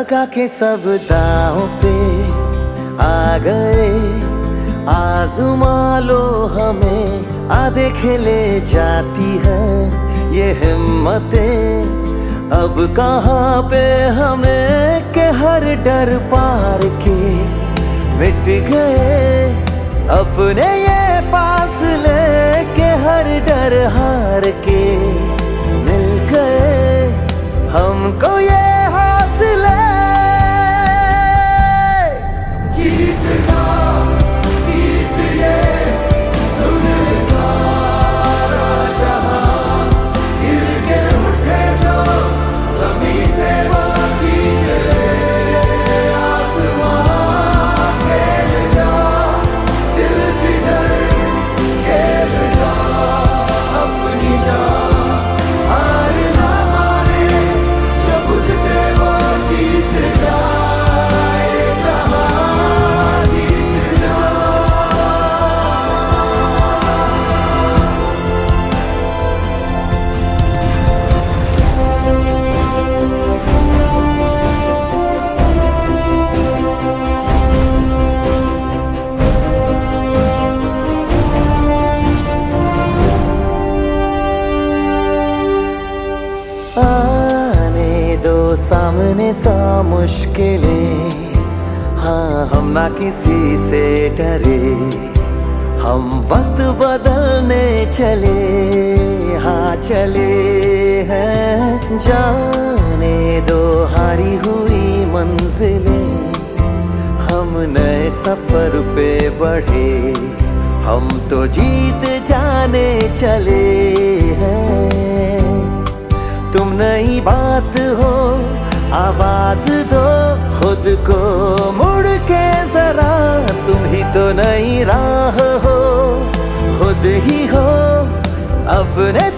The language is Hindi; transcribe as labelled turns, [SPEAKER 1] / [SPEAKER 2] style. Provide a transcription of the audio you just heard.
[SPEAKER 1] लगा के सब दांव पे आ गए, आज़मा लो हमें, आ देखे ले जाती है ये हिम्मतें अब कहाँ पे हमें, के हर डर पार के मिट गए अपने ये फासले, के हर डर हार के मिल गए हमको ये हौसले। जीतना गीत ये सुन ले सारा जहां, गिर के उठे जो ज़मीं से वो जीत ले आसमां, खेल जा दिल जिगर, खेल जा अपनी जान, हार ना माने जो खुद से वो जीत जाए जहां, जीत जा। आने दो सामने सा मुश्किलें, हाँ हम ना किसी से डरे, हम वक्त बदलने चले, हाँ चले हैं। जाने दो हारी हुई मंजिलें, हम नए सफर पे बढ़े, हम तो जीत जाने चले हैं। तुम नई बात हो, आवाज दो खुद को मुड़ के जरा, तुम ही तो नई राह हो, खुद ही हो अपने